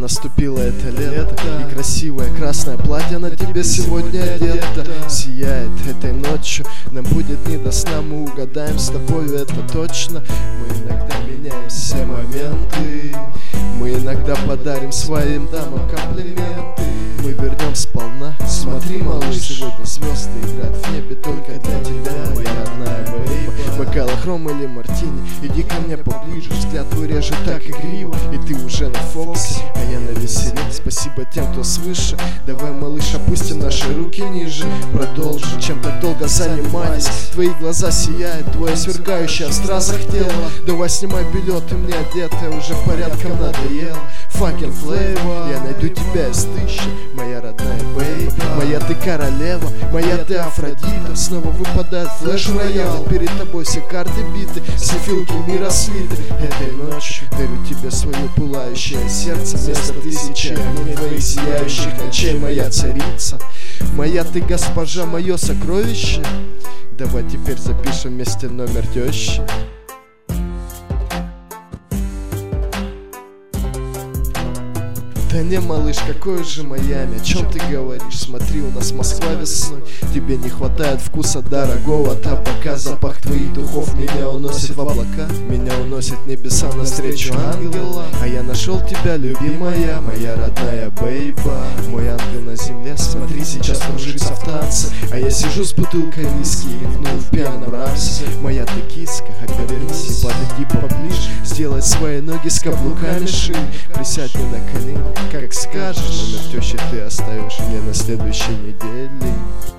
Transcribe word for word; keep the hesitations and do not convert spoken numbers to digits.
наступило это лето, и красивое красное платье на тебе сегодня одето. Сияет этой ночью, нам будет не до сна, мы угадаем с тобой это точно. Мы иногда меняем все моменты, мы иногда подарим своим дамам комплименты. Мы вернем сполна, смотри, малыш, сегодня звезды играют в небе только для тебя, моя родная бэйба. Бокал хром или мартини, иди ко мне поближе, взгляд твой режет так игриво, и ты уже на Фоксе, а я на веселе. Спасибо тем, кто свыше. Давай, малыш, опустим наши руки ниже, продолжим, чем так долго занимались. Твои глаза сияют, твое сверкающее в стразах тело. Давай снимай белье, ты мне одетая уже порядком надоел. Fucking flavor, я найду тебя из тысячи, моя родная бэйба. Моя ты королева, моя ты Афродита. Снова выпадает флеш-роял, перед тобой все карты биты, все филки мира слиты. Этой ночью дарю тебе свое пылающее сердце, вместо тысячи огней твоих сияющих ночей, моя царица. Моя ты госпожа, мое сокровище. Давай теперь запишем вместе номер тещи. Да не, малыш, какое же Майами, о чем ты говоришь? Смотри, у нас Москва весной. Тебе не хватает вкуса дорогого табака. Запах твоих духов меня уносит в облака, меня уносит небеса навстречу ангела. А я нашел тебя, любимая, моя родная бэйба. Мой ангел на земле, смотри, сейчас кружится в танце, а я сижу с бутылкой виски и ревную в пьяном рамсе. Моя ты киска, обернись и подойди поближе, сделай свои ноги с каблуками шире. Присядь мне на колени, как скажешь, номер тещи ты оставишь мне на следующей неделе.